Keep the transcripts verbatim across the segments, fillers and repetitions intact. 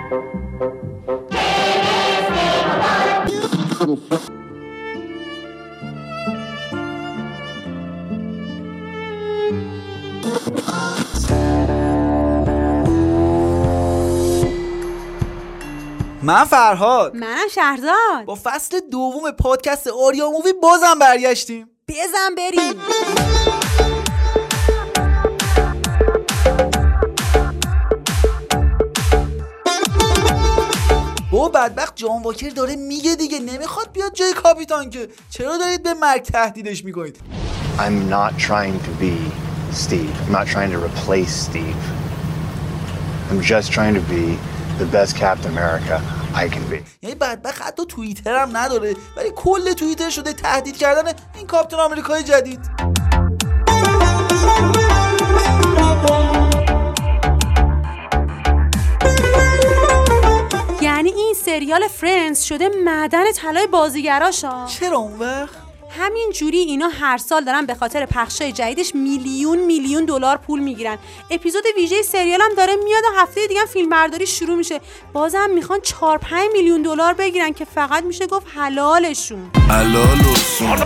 من فرهاد. منم شهرزاد. با فصل دوم پادکست آریا مووی بازم برگشتیم. بزن بریم. با بدبخت جان واکر داره میگه دیگه نمیخواد بیاد جای کاپیتان که چرا دارید به مرگ تهدیدش میکنید؟ I'm not trying to be Steve. I'm not trying to replace Steve. I'm just trying to be the best Captain America I can be. یعنی بدبخت حتی توییتر هم نداره ولی کل توییتر شده تهدید کردن این کاپیتان آمریکای جدید. یعنی این سریال فرندز شده معدن طلای بازیگراشا. چرا اون وقت؟ همین جوری اینا هر سال دارن به خاطر پخشای جدیدش میلیون میلیون دلار پول میگیرن. اپیزود ویژه سریال هم داره میاد و هفته دیگه فیلم برداری شروع میشه. بازم میخوان چهار پنج میلیون دلار بگیرن که فقط میشه گفت حلالشون. حلالشون.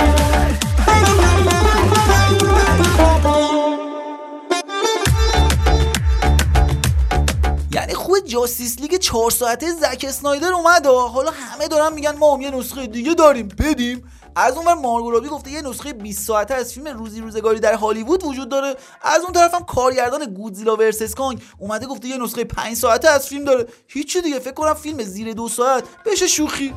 یعنی خود جاستیس لیگ چهار ساعته زک اسنایدر اومد و حالا همه دارن میگن ما هم یه نسخه دیگه داریم بدیم. از اونور مارگو رابی گفته یه نسخه بیست ساعته از فیلم روزی روزگاری در هالیوود وجود داره. از اون طرف هم کارگردان گودزیلا ورسس کانگ اومده گفته یه نسخه پنج ساعته از فیلم داره. هیچی دیگه، فکر کنم فیلم زیر دو ساعت بشه شوخی.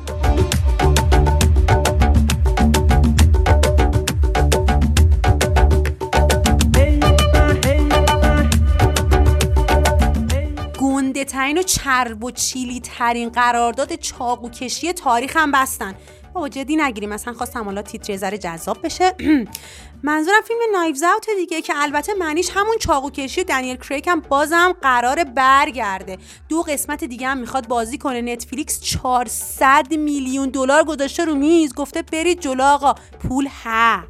گنده ترین و چرب و چیلی ترین قرارداد چاقو کشی تاریخ هم بستن. بابا جدی نگیریم، مثلا خواستم حالا تیتر ذره جذاب بشه. منظورم فیلم نایوز اوت دیگه که البته معنیش همون چاقو کشی دنیل کریگ هم بازم قراره برگرده. دو قسمت دیگه هم میخواد بازی کنه. نتفلیکس چهارصد میلیون دلار گذاشته رو میز، گفته برید جلو آقا، پول ها.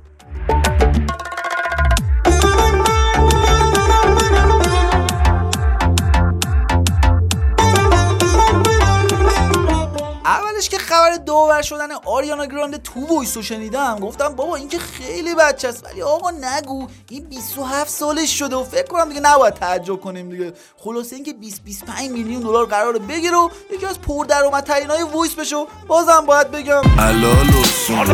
اولش که خبر داور شدن آریانا گرانده تو وایسو شنیدم گفتم بابا این که خیلی بچه است، ولی آقا نگو این بیست و هفت سالش شده و فکر کنم دیگه نباید تعجب کنیم دیگه. خلاصه اینکه بیست بیست و پنج میلیون دلار قراره بگیره و یکی از پردرآمدترینای وایس بشه و بازم باید بگم حلالشون.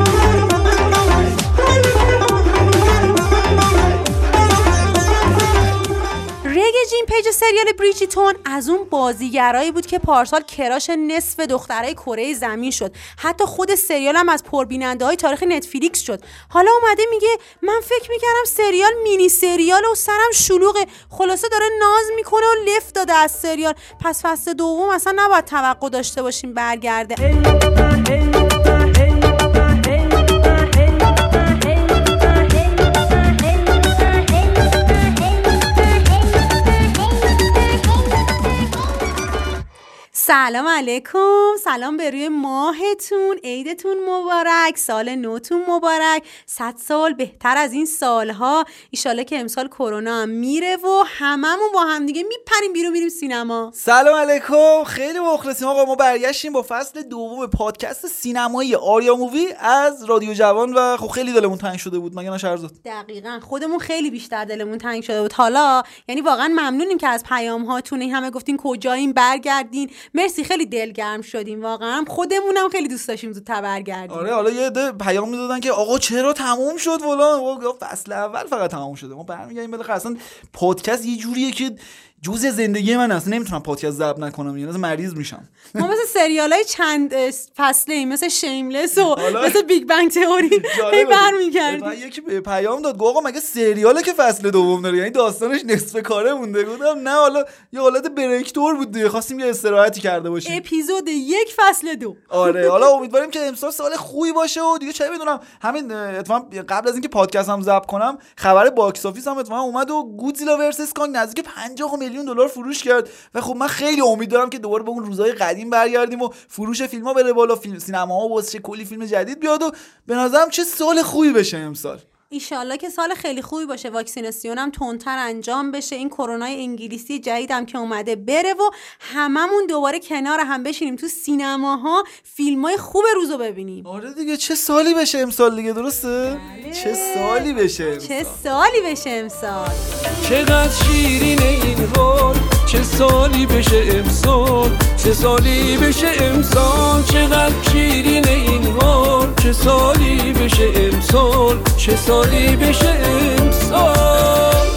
رگ جیم پیج سریال بریجیتون از اون بازیگرایی بود که پارسال کراش نصف دخترای کره زمین شد. حتی خود سریال هم از پربیننده‌های تاریخ نتفلیکس شد. حالا اومده میگه من فکر میکردم سریال مینی سریال و سرم شلوغه. خلاصه داره ناز میکنه و لفت داده از سریال. پس فصل دوم اصلا نباید توقع داشته باشیم برگرده. سلام علیکم، سلام به روی ماهتون، عیدتون مبارک، سال نوتون مبارک، صد سال بهتر از این سالها. ایشالله که امسال کرونا هم میره و هممون با هم دیگه میپریم بیرون میریم سینما. سلام علیکم، خیلی مخلصیم آقا. ما برگشتیم با فصل دوم پادکست سینمایی آریا مووی از رادیو جوان و خب خیلی دلمون تنگ شده بود، مگه نه شهرزاد؟ دقیقاً، خودمون خیلی بیشتر دلمون تنگ شده بود. حالا یعنی واقعا ممنونیم که از پیام هاتون این همه گفتین کجایین برگردین. مرسی، خیلی دلگرم شدیم واقعا. خودمونم خیلی دوست داشتیم زودتر برگردیم. آره، حالا یه عده پیام میدادن که آقا چرا تموم شد فلان، فصل اول فقط تموم شده. ما برمیگردیم بالاخره. اصلا پادکست یه جوریه که جزء زندگی من است، نمیتونم پادکست ضبط نکنم، یعنی مریض میشم. ما مثل سریالای چند فصله مثل شیملس و مثل بیگ بنگ تئوری هی برمیگردیم. یکی به پیام داد گفت آقا مگه سریاله که فصل دوم داره، یعنی داستانش نصف کاره مونده. گفتم نه، حالا یه حالت بریک تور بود دیگه، خواستیم یه استراحتی کرده باشیم. اپیزود یک فصل دو. آره، حالا امیدواریم که امسال سال خوبی باشه و دیگه چه میدونم. همین اتفاقا قبل از اینکه پادکست هم ضبط کنم خبر باکس آفیس هم اتفاقا اومد و گودزیلا ورسس کانگ نزدیک پنجاه میلیون دلار فروش کرد و خب من خیلی امید دارم که دوباره به اون روزهای قدیم برگردیم و فروش فیلم‌ها بره بالا، فیلم سینماها واسه کلی فیلم جدید بیاد و به نظرم چه سال خوبی بشه امسال. ایشالله که سال خیلی خوبی باشه، واکسیناسیون هم تندتر انجام بشه، این کرونای انگلیسی جدیدم که اومده بره و هممون دوباره کنار هم بشینیم تو سینماها فیلمای خوب روزو ببینیم. آره دیگه چه سالی بشه امسال دیگه، درسته؟ بله. چه سالی بشه امسال. چه سالی بشه امسال. چقدر شیرینه این حال، چه سالی بشه امسال، چه سالی بشه امسال، چقدر شیرینه این حال، چه سالی بشه امسال، چه سالی بشه امسال.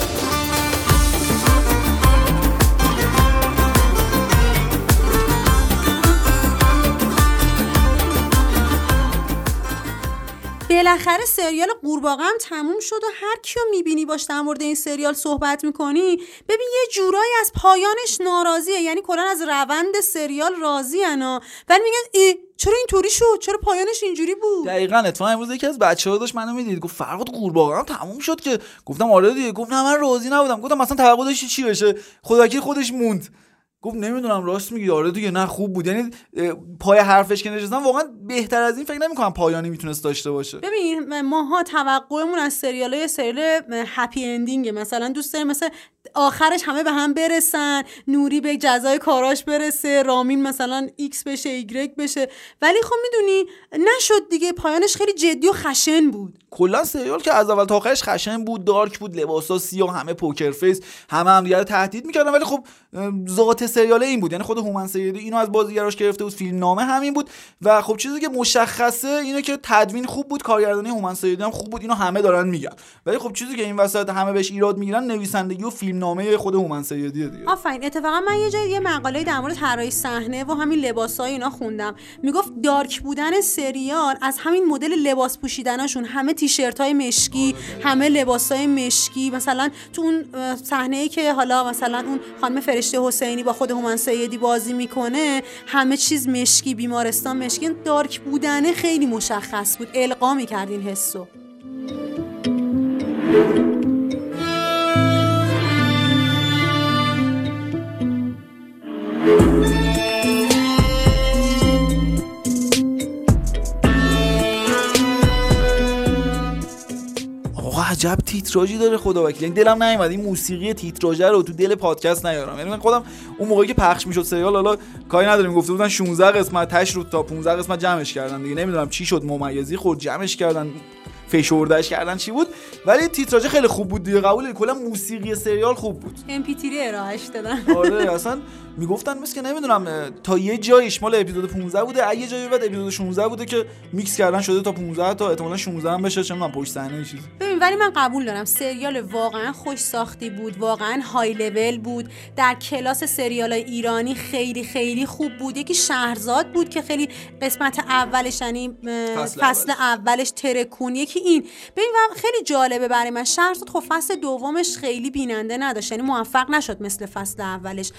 بالاخره سریال قورباغه هم تموم شد و هر کیو میبینی باش در مورد این سریال صحبت میکنی ببین یه جورایی از پایانش ناراضیه، یعنی کلا از روند سریال راضی انا، ولی میگن ای چرا اینطوری شد، چرا پایانش اینجوری بود. دقیقاً اتفاقا امروز یکی از بچه‌ها داشت منو میدید گفت فرهاد قورباغه هم تموم شد که، گفتم آره دیگه، گفت نه من راضی نبودم، گفتم مثلا توقع داشتی چی بشه، خداکی خودش موند. گفت نمیدونم راست میگی، آره دیگه نه خوب بود، یعنی پای حرفش که نشستم واقعا بهتر از این فکر نمی‌کنم پایانی میتونست داشته باشه. ببین ماها توقعمون از سریالای سریال هپی اندینگ، مثلا دوست داریم مثلا آخرش همه به هم برسن، نوری به جزای کاراش برسه، رامین مثلا ایکس بشه ایگرگ بشه، ولی خب میدونی نشد دیگه، پایانش خیلی جدی و خشن بود. کلا سریال که از اول تا آخرش خشن بود، دارک بود، لباسا سیاه، همه پوکر فیس، همه هم دیگه رو تهدید میکردن، ولی خب ذات سریال این بود، یعنی خود هومن سیدی اینو از بازیگراش گرفته بود، فیلم نامه همین بود و خب چیزی که مشخصه اینه که تدوین خوب بود، کارگردانی هومن سیدی هم خوب بود، اینو همه دارن میگن، ولی خب چیزی که این وسط همه بهش ایراد میگیرن نویسندگی و فیلم نامه خود هومن سیدی دیگه. آفرین. اتفاقا من یه جای یه مقاله در مورد طراحی صحنه و همین لباسای اینا خوندم، میگفت دارک بودن سریال از همین مدل لباس پوشیدناشون، همه تیشرتای مشکی، همه لباسای مشکی، مثلا تو اون صحنه‌ای که حالا مثلا اون خانم فرشته حسینی با خود هومن سیدی بازی میکنه، همه چیز مشکی، بیمارستان مشکی، دارک بودن خیلی مشخص بود، القا می‌کرد این حسو. عجب تیتراژی داره خدا وکیل، یعنی دلم نیومد این موسیقی تیتراژ رو تو دل پادکست نیارم، یعنی من خودم اون موقعی که پخش میشد سریال، حالا کاری نداریم گفته بودن شانزده قسمت تاش رو تا پانزده قسمت جمعش کردن دیگه، نمیدونم چی شد ممیزی خورد جمعش کردن فشردهش کردن چی بود، ولی تیتراژ خیلی خوب بود دیگه، قبوله، کلا موسیقی سریال خوب بود. ام پی تری ارائهش دادن. آره اصلا میگفتن مثل که نمیدونم تا یه جایش مال اپیزود پانزده بوده، یه جایی بعد اپیزود شانزده بوده که میکس کردن شده تا پانزده تا احتمالاً شانزده هم بشه، چون من پشت صحنه چیزی. ببین ولی من قبول دارم سریال واقعا خوش ساختی بود، واقعا های لول بود، در کلاس سریالای ایرانی خیلی خیلی خوب بود. یکی شهرزاد بود که خیلی قسمت اولش یعنی فصل, فصل اولش ترکون، یکی این. ببین خیلی جالبه برای من شهرزاد خب فصل دومش خیلی بیننده نداشت، یعنی موفق نشد مثل فصل اولش،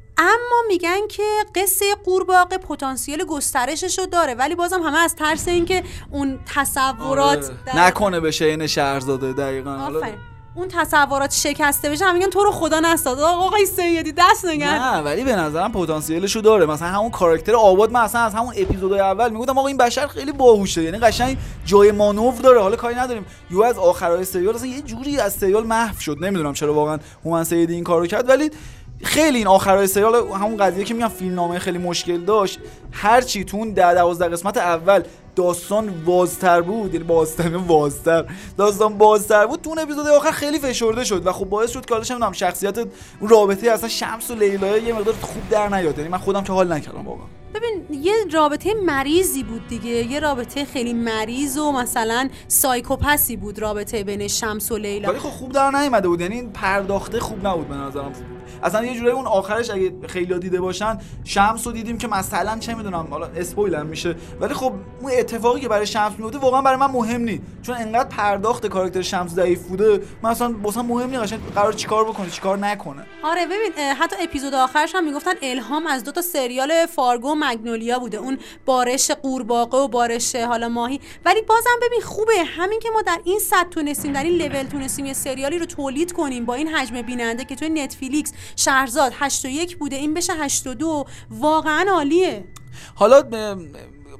اما میگن که قصه قورباغه پتانسیل گسترشش رو داره، ولی بازم همه از ترس این که اون تصورات آره. نکنه بشه این شهرزاده. دقیقاً آفرین. اون تصورات شکسته بشه، هم میگن تو رو خدا نستاد آقای سیدی دست نگرد. نه ولی به نظرم پتانسیلش رو داره، مثلا همون کاراکتر آباد، من اصلا از همون اپیزودهای اول میگفتم آقا این بشر خیلی باهوشه، یعنی قشنگ جای مانور داره، حالا کاری نداریم یو از آخرای سریال اصلا یه جوری از سریال محو شد، نمیدونم چرا واقعا هومن سیدی این کارو کرد، ولی خیلی این آخرای سریال همون قضیه که میگم فیلمنامه خیلی مشکل داشت، هر چی تو اون ده دوازده قسمت اول داستان بازتر بود، یعنی بازتر بازتر داستان بازتر بود، تو اون اپیزود آخر خیلی فشرده شد و خب باعث شد که حالا نمیدونم شخصیت اون رابطه اصلا شمس و لیلا یه مقدار خوب در نیاد، یعنی من خودم که حال نکردم واقعا. ببین یه رابطه مریضی بود دیگه، یه رابطه خیلی مریض و مثلا سایکوپسی بود رابطه بین شمس و لیلا، ولی خب خوب در نیامده بود، یعنی این پرداخته خوب نبود به نظرم. اصلا یه جوری اون آخرش اگه خیلی دیده باشن شمس رو دیدیم که مثلا چه میدونم حالا اسپویل هم میشه، ولی خب اون اتفاقی که برای شمس میفته واقعا برای من مهم نی، چون انقدر پرداخت کاراکتر شمس ضعیف بوده، من اصلا واسم مهم نی قشنگ قرار چیکار بکنه چیکار نکنه. آره ببین حتی اپیزود آخرش هم میگفتن الهام از دو تا سریال فارگو و مگنولیا بوده، اون بارش قورباغه و بارش حالا ماهی، ولی بازم ببین خوبه همین که ما در این سطح تونستیم، در این لول تونستیم یه سریالی رو تولید کنیم با این حجم بیننده که توی نتفلیکس شهرزاد هشت و یک بوده این بشه هشت و دو، واقعا عالیه. حالا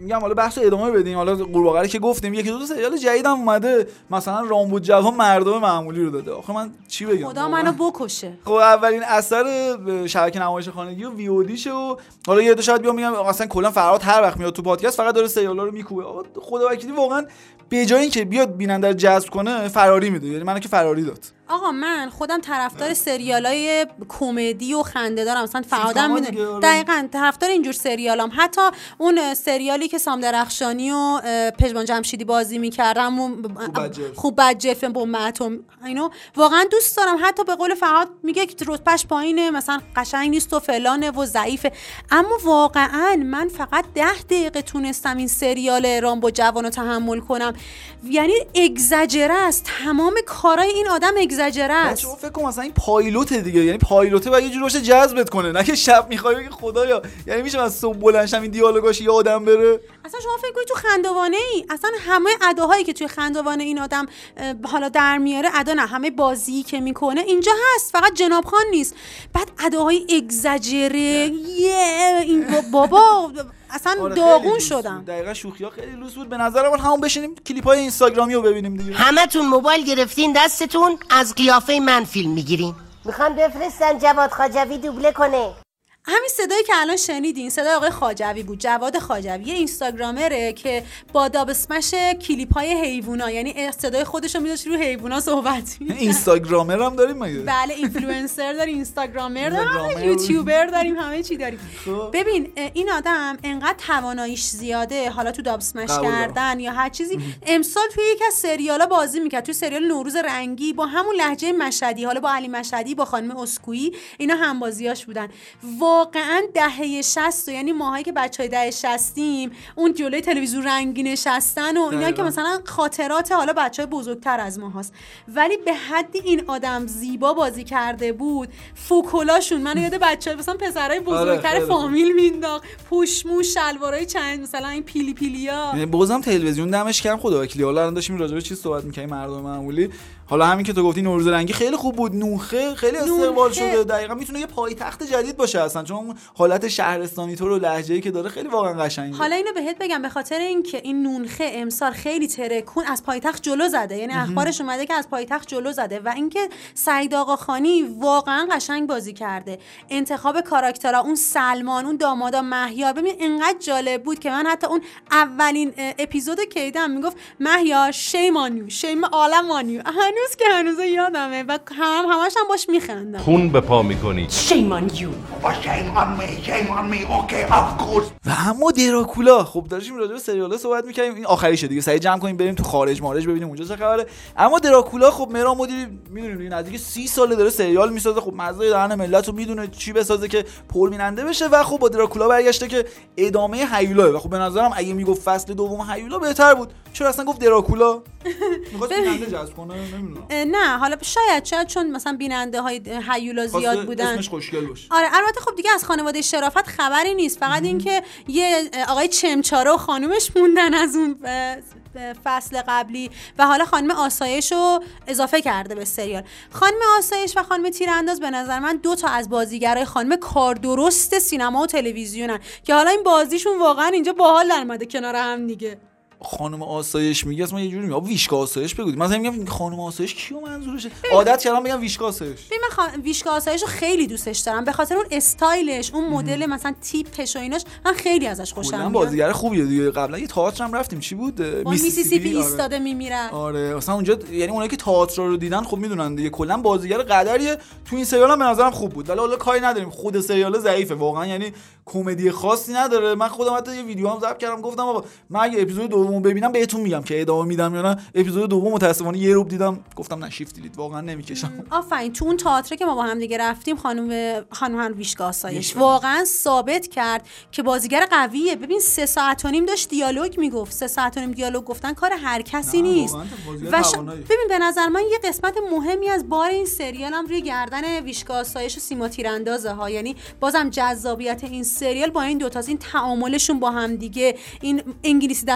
میگم حالا بحث ادامه بدیم. حالا قورباغه که گفتیم یکی دو تا سریال جدیدم اومده، مثلا رامبو جوان مردم معمولی رو داده. آخه من چی بگم، خدا منو بکشه. خب اولین اثر شبکه نمایش خانگی و وی او دی شه و حالا یه دو شاید بیام میگم اصلا کلا فرهاد هر وقت میاد تو پادکست فقط داره سریالا رو میکوبه. آقا خدا وکیلی واقعا به جای اینکه بیاد بیننده رو جذب کنه فراری میده، یعنی منو که فراری داد. آقا من خودم طرفدار سریالای کمدی و خنده دارم، مثلا فرهادم میدونه دقیقاً طرفدار اینجور سریالام. حتی اون سریالی که سام درخشانی و پژمان جمشیدی بازی میکردم خوب بجف بوماتم اینو واقعا دوست دارم. حتی به قول فرهاد میگه که رتبهش پایینه، مثلا قشنگ نیست و فلانه و ضعیفه، اما واقعا من فقط ده دقیقه تونستم این سریال رامبو جوانو تحمل کنم. یعنی اگزاجره است، تمام کارهای این آدم اگزاجره است. بچه‌ها فکر کنم مثلا این پایلوت دیگه، یعنی پایلوته باید یه جوری باشه جذبت کنه، نه که شب میخوای بگی خدایا یعنی میشه از صبح بلند شم این دیالوگاش یادم بره. اصلا شما فکر کنید تو خندوانه ای اصلا همه اداهایی که توی خندوانه این آدم حالا در میاره، ادا نه همه بازی که میکنه اینجا هست، فقط جناب خان نیست. بعد اداهای اگزاجره یه این بابا اصلا آره داغون شدم. دقیقاً شوخی‌ها خیلی لوس بود. به نظر من همون بشینیم کلیپ‌های اینستاگرامی رو ببینیم دیگه. همتون موبایل گرفتین دستتون از قیافه من فیلم میگیرین. میخوان بفرستن جواد خواجوی دوبله کنه. همین صدایی که الان شنیدین صدای آقای خواجوی بود. جواد خواجوی یه اینستاگرامره که با داب اسمش کلیپ‌های حیوونا، یعنی صدای خودش رو میذاره رو حیوونا صحبت می‌کنه. اینستاگرامر هم داریم مگه؟ بله اینفلوئنسر داریم، اینستاگرامر داریم، یوتیوبر داریم، همه چی داریم. ببین این آدم انقدر تواناییش زیاده، حالا تو داب اسمش کردن یا هر چیزی. امسال توی یک از سریالا بازی می‌کرد، توی سریال نوروز رنگی با همون لهجه مشهدی، حالا با علی مشهدی با خانم اسکوئی، اینا هم بازیاش بودن. واقعا دهه شصت، یعنی ماهایی که بچهای دهه شصتیم اون جلوی تلویزیون رنگی نشستن و اینا که مثلا خاطرات حالا بچهای بزرگتر از ما هست، ولی به حدی این آدم زیبا بازی کرده بود. فوکولاشون منو یاد بچهای مثلا پسرای بزرگتر فامیل مینداخت، پوشمو شلوارای چند مثلا این پیلی پیلیا. بازم تلویزیون دمش گرم خدا وکیلی. حالا الان داشتیم راجع به چی صحبت می‌کنیم مردم معمولی. حالا همین که تو گفتی نوروز رنگی خیلی خوب بود، نوخه خیلی استقبال شده، دقیقاً میتونه یه پایتخت جدید باشه اصلا، چون اون حالت شهرستانی طور و لهجه‌ای که داره خیلی واقعا قشنگه. حالا اینو بهت بگم به خاطر اینکه این نونخه امسال خیلی ترکون از پایتخت جلو زده، یعنی اخبارش اومده که از پایتخت جلو زده، و اینکه سعید آقاخانی واقعا قشنگ بازی کرده. انتخاب کاراکترها، اون سلمان، اون دامادا مهیار، ببین اینقدر جالب بود که من حتی اون اولین اپیزود که دیدم میگفت مهیار شیمانیو شیم عالمانیو، هنوز که هنوز یادمه و هم همش هم باش میخندم. خون به پا میکنی. شیمانیو و اما دراکولا. خب داشتیم راجع به سریالا صحبت می‌کردیم، این آخریشه دیگه، سعی جمع کنیم بریم تو خارج مارج ببینیم اونجا چه خبره. اما دراکولا خب مهران مدیری میدونیم دیگه نزدیک سی ساله داره سریال میسازه. خب مزه دهن ملتو میدونه چی بسازه که پربیننده بشه و خب با دراکولا برگشته که ادامه هیولا. و خب به نظرم اگه میگفت فصل دوم هیولا بهتر بود. چرا اصلا گفت دراکولا؟ می‌خواست بیننده جذب کنه، نمیدونم. نه حالا شاید شاید چون مثلا بیننده های هیولا زیاد بودن اسمش خوشگل باشه. آره البته خب دیگه از خانواده شرافت خبری نیست، فقط اینکه یه آقای چمچاره و خانومش موندن از اون فصل قبلی و حالا خانم آسایش رو اضافه کرده به سریال. خانم آسایش و خانم تیرانداز به نظر من دو تا از بازیگرای خانم کار درست سینما و تلویزیونن که حالا این بازیشون واقعا اینجا باحال در اومده کنار هم دیگه. خانم آسایش میگه اصلا یه جوری میگم ویشکا آسایش بگو. مثلا میگم خانم آسایش کیو منظورشه؟ عادت کردم بگم ویشکا آسایش. ببین من خان... ویشکا آسایش رو خیلی دوستش دارم به خاطر اون استایلش، اون مدل مثلا تیپش و ایناش، من خیلی ازش خوشم میاد. بازیگر خوبیه دیگه. قبلا یه تئاتر هم رفتیم، چی بود؟ میسیسیپی ایستاده میمیره. آره مثلا اونجا یعنی اونایی که تئاتر رو دیدن خب میدونن دیگه کلا بازیگر قدریه. تو این سریال هم به نظرم خوب بود. ولی حالا کاری نداریم، خود سریال ضعیفه واقعا، یعنی کمدی خاصی نداره. من خودم حتی یه ویدیو هم ضبط کردم گفتم آقا من اگه اپیزود دومو ببینم بهتون میگم که ادامه میدم یا نه. اپیزود دوم متاسفانه یه روب دیدم گفتم نه شیفت دیلیت واقعا نمیکشم. آفرین. تو اون تئاتر که ما با هم دیگه رفتیم خانم خانم ویشکا آسایش واقعا ثابت کرد که بازیگر قویه. ببین سه ساعت و نیم داشت دیالوگ میگفت. سه ساعت و نیم دیالوگ گفتن کار هر کسی نیست. و ش... ببین به نظر من یه قسمت مهمی از بار این سریال هم روی گردن ویشکا آسایش و سیما تیراندازه ها. یعنی بازم جذابیت این سریال با این دو تا این تعاملشون با هم دیگه، این انگلیسی دست و پا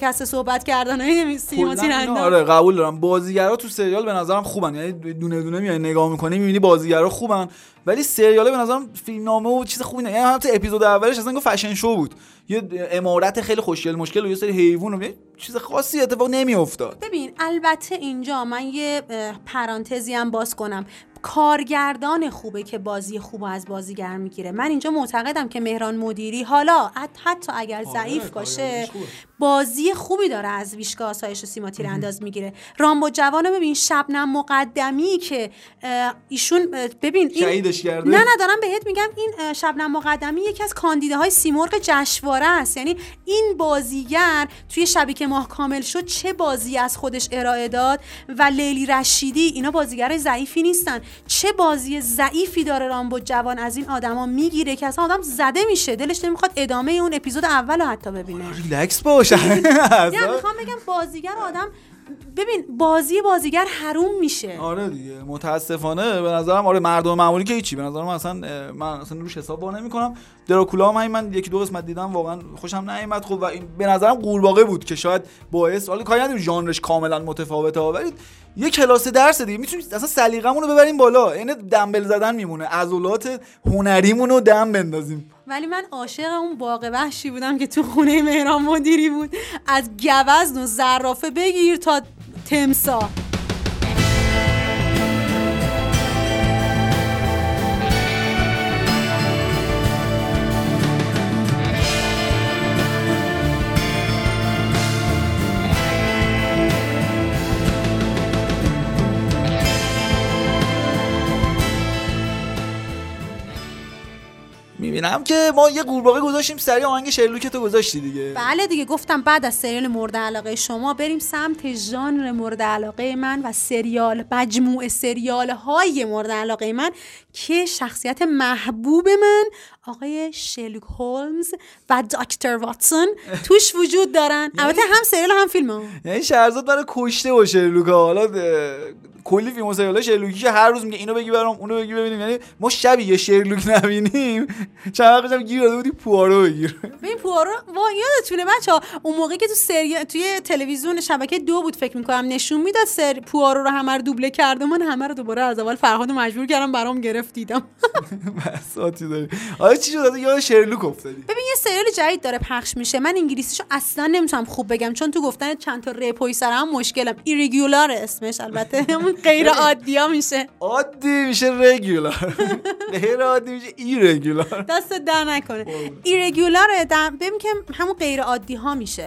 شکسته صحبت کردن های سیما تیرانداز. آره قبول دارم بازیگرا تو سریال به نظرم خوبن، یعنی دونه دونه میای نگاه میکنی میبینی بازیگرا خوبن، ولی سریال به نظرم فیلمنامه و چیز خوبی نه. یعنی حتی اپیزود اولش اصلا فشن شو بود، یه امارت خیلی خوشگل مشکل و یه سری حیوان و چیز خاصی اتفاق نمیافتاد. ببین البته اینجا من یه پرانتزی هم باز کنم، کارگردان خوبه که بازی خوب از بازیگر میگیره. من اینجا معتقدم که مهران مدیری حالا حتی اگر ضعیف باشه بازی خوبی داره از ویشکا آسایش و سیما تیرانداز میگیره. رامبو جوانو ببین، شبنم مقدمی که ایشون ببین این شهیدش کرده. نه نه دارم بهت میگم این شبنم مقدمی یکی از کاندیداهای سیمرغ جشنواره است. یعنی این بازیگر توی شبی که ماه کامل شد چه بازی از خودش ارائه داد و لیلی رشیدی، اینا بازیگرای ضعیفی نیستن. چه بازی ضعیفی داره رامبو جوان از این آدما میگیره که اصلا آدم زده میشه، دلش نمیخواد ادامه اون اپیزود اولو حتی ببینه. ریلکس باشه. نه میخوام بگم بازیگر آدم ببین بازی بازیگر حروم میشه. آره دیگه متاسفانه به نظرم آره مردم معمولی که هیچی، به نظرم اصلا من اصلا روش حساب با نمیکنم. دراکولا هم من یکی دو قسمت دیدم واقعا خوشم نیومد. خب و این به نظرم قورباغه بود که شاید باعث حالا کاری نداریم ژانرش کاملا متفاوته ولی یه کلاس درس دیگه میتونیم اصلا سلیقه‌مون رو ببریم بالا، یعنی دمبل زدن میمونه، عضلات هنریمون رو دم بندازیم. ولی من عاشق اون باغ وحشی بودم که تو خونه مهران مدیری بود، از گوزن و زرافه بگیر تا تمساح. میبینم که ما یه قورباغه گذاشتیم، سریع آهنگ شرلوک تو گذاشتی دیگه. بله دیگه گفتم بعد از سریال مورد علاقه شما بریم سمت ژانر مورد علاقه من و سریال مجموعه سریال های مورد علاقه من که شخصیت محبوب من آقای شرلوک هولمز و دکتر واتسون توش وجود دارن. البته هم سریال هم فیلم ها. یعنی شهرزاد برای کشته با شرلوک ها. حالا کلی فیلم و سریال شرلوکی که هر روز میگه اینو بگی برام اونو بگی ببینیم، یعنی ما شبی یه شرلوک نبینیم چند وقت گیر داده بودی پوارو بگیر. ببین پوارو وا یادتونه بچه‌ها اون موقعی که تو سریال توی تلویزیون شبکه دو بود فکر می‌کنم نشون میداد سر پوارو رو همه رو دوبله کرده، من همه رو دوباره از اول فرهاد مجبور کردم برام گرفت دیدم. بساطی داری. آره چی شد یاد شرلوک افتادی؟ ببین یه سریال جدید داره پخش میشه، من انگلیسیشو اصلا نمیتونم خوب بگم چون تو گفتن چند تا رپوی سرم مشکلم. ایرگولار اسمش، البته همون غیر عادی‌ها میشه. عادی میشه رگولار. غیر عادی میشه ایرگولار. دست در نکنه. ایرگولار ببین که همون غیر عادی ها میشه.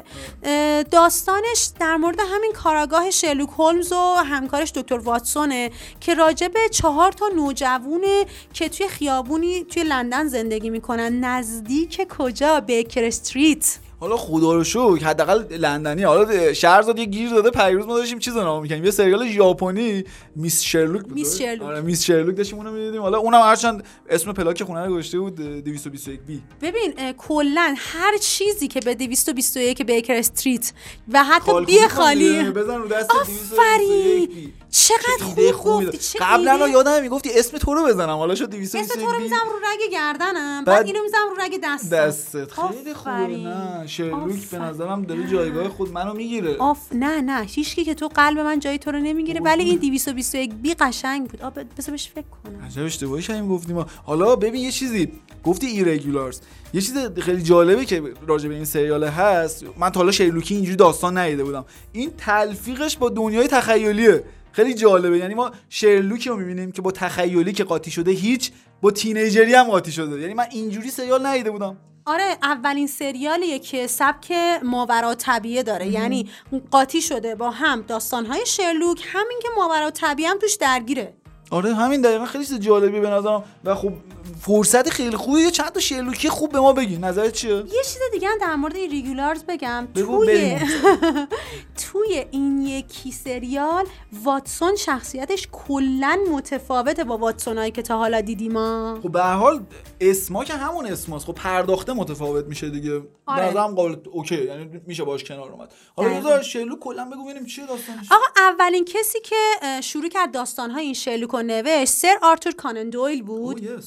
داستانش در مورد همین کاراگاه شرلوک هولمز و همکارش دکتر واتسونه که راجع به چهار تا نوجوونه که توی خیابونی توی لندن زندگی میکنن نزدیک کجا بیکر استریت. حالا خدا رو شکر حداقل لندنی. حالا شهرزاد یه گیر داده، پیروز ما داشتیم چیزو نام می‌کنیم یه سریال ژاپنی میس شرلوک بود. میس شرلوک. آره میس شرلوک داشتیم اونو می‌دیدیم. حالا اونم هرچند اسم پلاک خونه رو گذاشته بود دویست و بیست و یک بی. ببین کلا هر چیزی که به دویست و بیست و یک بیکر استریت و حتی بی خالی بزن رو دست دویست و بیست و یک بی. چقدر خوب گفتی. چه قبلا رو یادم میگفتی اسم تو رو بزنم، حالا شد دویست و بیست و یک اسم تو رو میذارم رو رگ گردنم، بعد اینو میذارم رو رگ دستم. دستت خیلی خوبه. نه شرلوک به نظرم داره جایگاه خود منو میگیره. آف نه نه هیچکی که تو قلب من جای تو رو نمیگیره، ولی این دویست و بیست و یک بی قشنگ بود. آ بذار بهش فکر کنم. عجب اشتباهی شدیم گفتیم. حالا ببین یه چیزی گفتی ایرگولارز، یه چیز خیلی جالبه که راجع به این سریال هست، من تا حالا شرلوکی اینجوری داستان ندیده بودم. این تلفیقش با دنیای تخیلیه، خیلی جالبه. یعنی ما شرلوکی رو می‌بینیم که با تخیلی که قاطی شده، هیچ با تینیجری هم قاطی شده. یعنی من اینجوری سریال ندیده بودم. آره اولین سریالیه که سبک ماورا طبیعه داره ام. یعنی قاطی شده با هم داستان‌های شرلوک، همین که ماورا طبیعه هم توش درگیره. آره همین دقیقاً خیلی چیز جالبی به نظرم و خب فرصت خیلی خوبه یه چند تا شرلوکی خوب به ما بگی. نظرت چیه؟ یه چیز دیگه هم در مورد این ریگولارز بگم. توی توی این یکی سریال واتسون شخصیتش کلاً متفاوته با واتسونایی که تا حالا دیدیم ما. خب به هر حال اسما که همون اسماست، خب پرداخته متفاوت میشه دیگه. آره. به نظرم قابل اوکی، یعنی میشه باش کنار اومد. حالا بذار شرلوک کلا بگو ببینیم چیه داستانش. آقا اولین کسی که شروع کرد داستان‌های این شرلوک رو نوشت سر آرتور کانان دویل بود oh, yes.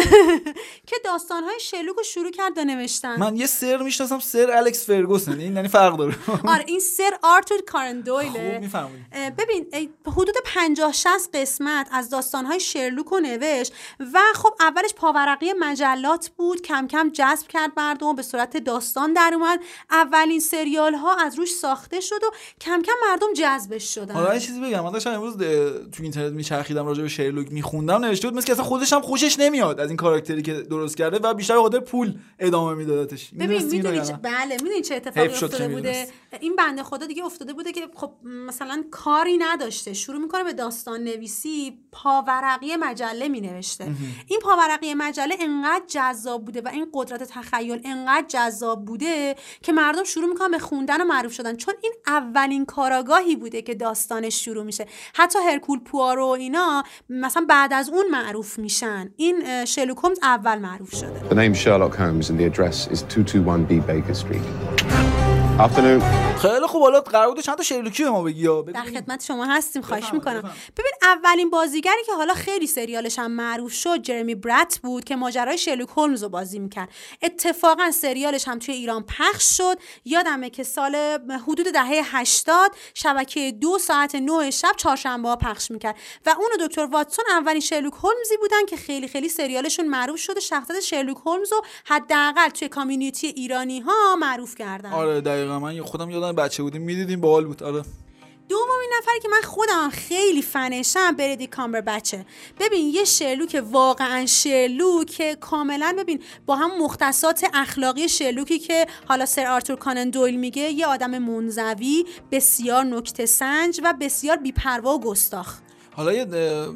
که داستان‌های شرلوک رو شروع کرد به نوشتن. من یه سر میشناسم، سر الکس فرگوسن، این یعنی فرق داره. آره این سر آرتور کانان دویله. خوب میفهمید. ببین حدود پنجاه شصت قسمت از داستان‌های شرلوک رو نوشت و خب اولش پاورقی مجلات بود، کم کم جذب کرد مردم، به صورت داستان در اومد، اولین سریال ها از روش ساخته شد و کم کم مردم جذبش شدن. حالا یه چیزی بگم، من داشتم امروز تو اینترنت میچرخیدم راجع به شرلوک میخوندم، نوشته بود مثل که اصلا خودش هم خوشش نمیاد از این کاراکتری که درست کرده و بیشتر به خاطر پول ادامه میدادتش. ببین میدونی چه... بله میدونی چه اتفاقی افتاده بوده؟ این بنده خدا دیگه افتاده بوده که خب مثلا کاری نداشته، شروع میکنه به داستان نویسی، پاورقی مجله مینوشته. این پاورقی مجله انقدر جذاب بوده و این قدرت تخیل انقدر جذاب بوده که مردم شروع میکنن به خوندن و معروف شدن، چون این اولین کاراگاهی بوده که داستانش شروع میشه. حتی هرکول پوارو اینا مثلا بعد از اون معروف میشن، این شرلوک هومز اول معروف شده. The name Sherlock Holmes and the address is two twenty-one B Baker Street. Afternoon. خیلی خوب، حالا قرار بود چند تا شرلوکی به ما بگی. در خدمت شما هستیم، خواهش میکنم. ببین اولین بازیگری که حالا خیلی سریالش هم معروف شد جرمی برات بود که ماجرای شرلوک هولمز رو بازی میکرد. اتفاقا سریالش هم توی ایران پخش شد. یادمه که سال حدود دهه هشتاد شبکه دو ساعت نه شب چهارشنبه ها پخش میکرد و اون و دکتر واتسون اولین شرلوک هولمزی بودن که خیلی خیلی سریالشون معروف شد و شخصیت شرلوک هولمز رو حداقل توی کامیونیتی ایرانی ها معروف کردن. آره دقیقاً، من خودم یادم بچه بودیم میدیدیم، باحال بود. آره دومین نفری که من خودم خیلی فنشم بندیکت کامبربچه. ببین یه شرلوک واقعا شرلوک کاملا، ببین با هم مختصات اخلاقی شرلوکی که حالا سر آرتور کانان دویل میگه، یه آدم منزوی، بسیار نکته سنج و بسیار بی‌پروا و گستاخ. حالا یه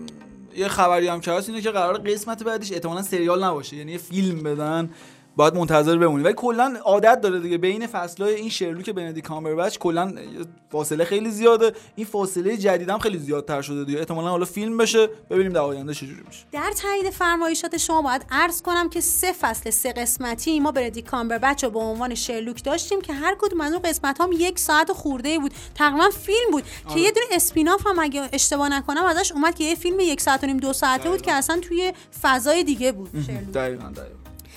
یه خبری هم که هست اینه که قرار قسمت بعدش احتمالاً سریال نباشه، یعنی یه فیلم بدن، باید منتظر بمونی. ولی کلا عادت داره دیگه بین فصل‌های این شرلوک بندیکت کامبربچ کلا فاصله خیلی زیاده. این فاصله جدیدم خیلی زیادتر شده دیگه، احتمالاً حالا فیلم بشه، ببینیم در آینده چه جوری میشه. در تایید فرمایشات شما باید عرض کنم که سه فصل سه قسمتی ما بندیکت کامبربچ رو به عنوان شرلوک داشتیم که هر کدوم از اون قسمت‌ها هم یک ساعت خورده بود، تقریبا فیلم بود. آره. که یه دونه اسپیناف هم اگه اشتباه نکنم ازش اومد که یه فیلم یک ساعت و نیم دو ساعته دقیقا. بود که اصلا توی فضای دیگه بود. دقیقاً دقیقاً.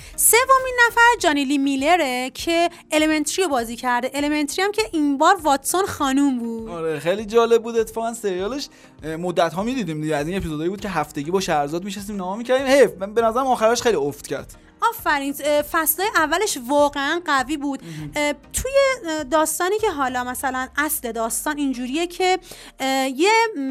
سومین نفر جانی لی میلره که الیمنتری رو بازی کرده. الیمنتری هم که این بار واتسون خانوم بود. آره خیلی جالب بود اتفاقا سریالش. مدت ها میدیدیم دیگه، از این اپیزودایی بود که هفتگی با شهرزاد میشستیم نگاه میکردیم. حیف من به نظرم آخرش خیلی افت کرد. آفرین، فصل اولش واقعا قوی بود. توی داستانی که حالا مثلا اصل داستان اینجوریه که یه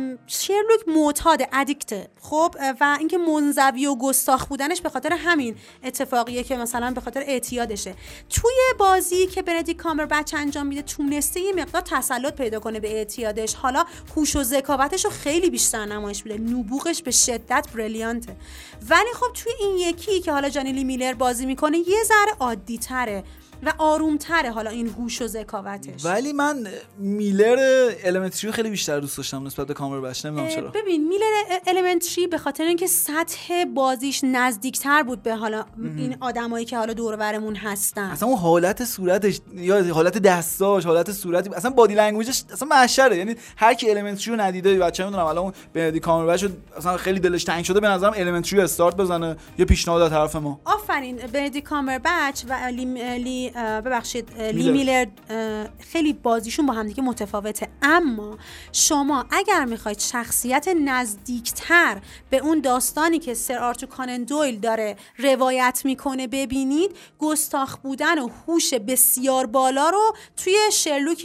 شرلوک معتاد ادیکته، خب، و اینکه منزوی و گستاخ بودنش به خاطر همین اتفاقیه که مثلا به خاطر اعتیادشه. توی بازی که بندیکت کامبربچ انجام میده تونسته یه مقدار تسلط پیدا کنه به اعتیادش. حالا هوش و ذکاوتش رو خیلی بیشتر نمایش میده، نبوغش به شدت بریلیانته. ولی خب توی این یکی که حالا جانی لی میلر بازی میکنه یه ذره عادی تره و آروم تره حالا این هوش و ذکاوتش. ولی من میلر الیمنتری خیلی بیشتر دوست داشتم نسبت به کامبربچ، نمیدونم چرا. ببین میلر الیمنتری به خاطر اینکه سطح بازیش نزدیکتر بود به حالا ام. این آدمایی که حالا دور و برمون هستن. اصلا اون حالت صورتش یا حالت دستاش، حالت صورتی، اصلا بادی لنگویجش اصلا محشره. یعنی هر کی الیمنتری رو ندیده، بچه‌ها میدونم الان اون بندیکت کامبربچ اصلا خیلی دلش تنگ شده، به نظرم الیمنتری رو استارت بزنه. یه پیشنهاد از طرف ما. آفرین. بندیکت کامبربچ و لی ببخشید لی میلر خیلی بازیشون با هم دیگه متفاوته، اما شما اگر میخواید شخصیت نزدیکتر به اون داستانی که سر آرتور کانان دویل داره روایت میکنه ببینید، گستاخ بودن و هوش بسیار بالا رو توی شرلوک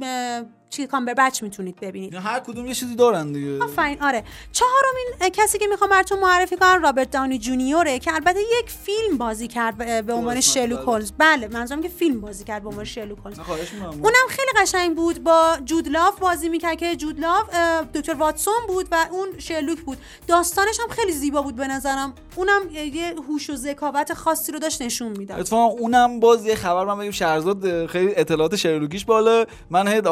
چی کامبربچ میتونید ببینید. هر کدوم یه چیزی دارن دیگه. آفرین. آره. چهارمین کسی که میخوام براتون معرفی کنم رابرت داونی جونیوره که البته یک فیلم بازی کرد به عنوان شرلوک هولمز. بله منظورم که فیلم بازی کرد به عنوان شرلوک هولمز. اونم خیلی قشنگ بود، با جود لاو بازی میکرد که جود لاو دکتر واتسون بود و اون شرلوک بود. داستانش هم خیلی زیبا بود به نظرم. اونم یه هوش و ذکاوت خاصی رو داشت نشون میداد. اتفاقا اونم باز یه خبر من بگم، شهرزاد خیلی اطلاعات شرلوکیش بالا. من حالا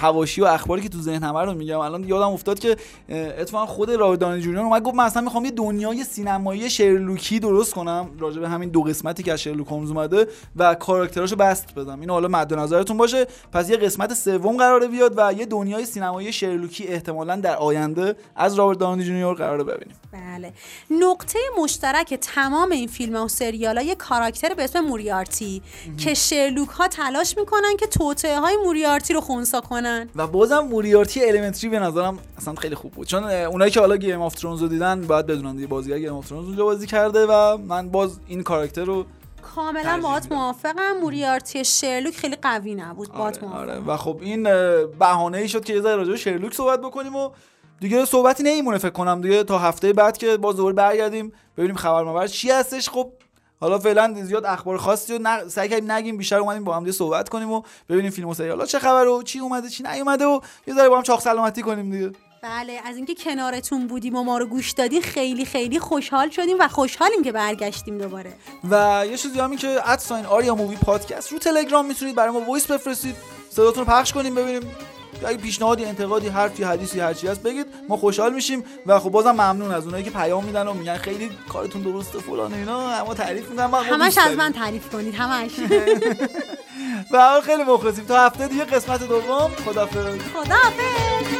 حواشی و اخباری که تو ذهن همه رو میگم. الان یادم افتاد که اتفاقا خود رابرت دانی جونیور اومد گفت من اصلا میخوام یه دنیای سینمایی شرلوکی درست کنم راجع به همین دو قسمتی که از شرلوک هولمز اومده و کاراکتراشو بست بدم. اینو حالا مد نظرتون باشه. پس یه قسمت سوم قراره بیاد و یه دنیای سینمایی شرلوکی احتمالاً در آینده از رابرت دانی جونیور قراره ببینیم. بله. نقطه مشترک تمام این فیلم‌ها و سریال‌ها یه کاراکتر به اسم موریارتی که شرلوک ها تلاش میکنن که توطئه‌های موریارتی رو خنثی کنن و بازم موریارتی الیمنتری به نظرم اصلا خیلی خوب بود، چون اونایی که حالا گیم آف ترونز رو دیدن باید بدونن دیگه بازیگر گیم آف ترونز اونجا بازی کرده و من باز این کاراکتر رو کاملا باهات موافقم. موریارتی شرلوک خیلی قوی نبود. باهات آره، موافقم. آره. و خب این بهانه‌ای شد که یه ذره راجع به شرلوک صحبت بکنیم و دیگه صحبتی نمیمونه فکر کنم دیگه تا هفته بعد که باز دوباره برگردیم ببینیم خبر مبر چی هستش. خب حالا فعلا زیاد اخبار خاصی رو نگ... سعی کردیم نگیم، بیشتر اومدیم با هم دیگه صحبت کنیم و ببینیم فیلم و سریالا چه خبره و چی اومده چی نیومده و یه ذره با هم چاق سلامتی کنیم دیگه. بله، از اینکه کنارتون بودیم و ما رو گوش دادین خیلی خیلی خوشحال شدیم و خوشحالیم که برگشتیم دوباره. و یه چیزی همین که ادساین آریا مووی پادکست رو تلگرام میتونید برای ما وایس بفرستید، صداتون رو پخش کنیم ببینیم اگه پیشنهادی، انتقادی، حرفی، حدیثی هر چی هست بگید، ما خوشحال میشیم. و خب بازم ممنون از اونایی که پیام میدن و میگن خیلی کارتون درسته فلان اینا، اما تعریف میکنن. همش از من تعریف کنید، همش. و حال خیلی مخلصیم. تا هفته دیگه قسمت دوم. خداحافظ. خداحافظ.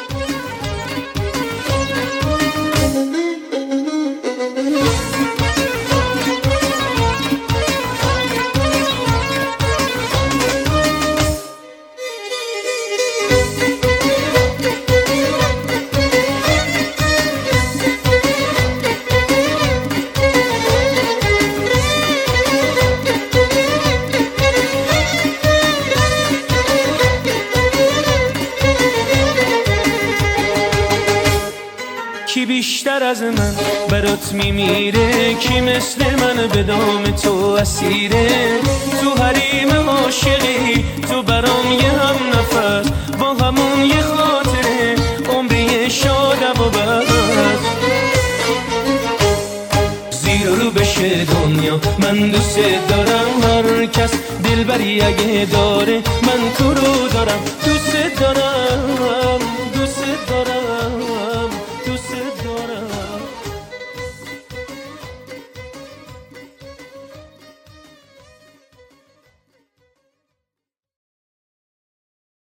کی بیشتر از من برات میمیره، کی مثل من به دام تو اسیره، تو حریم عاشقی تو برام یه هم نفس، با همون یه خاطره عمری شادم و بد، زیر رو بشه دنیا من دوست دارم، هر کس دلبری اگه داره من تو رو دارم دوست دارم.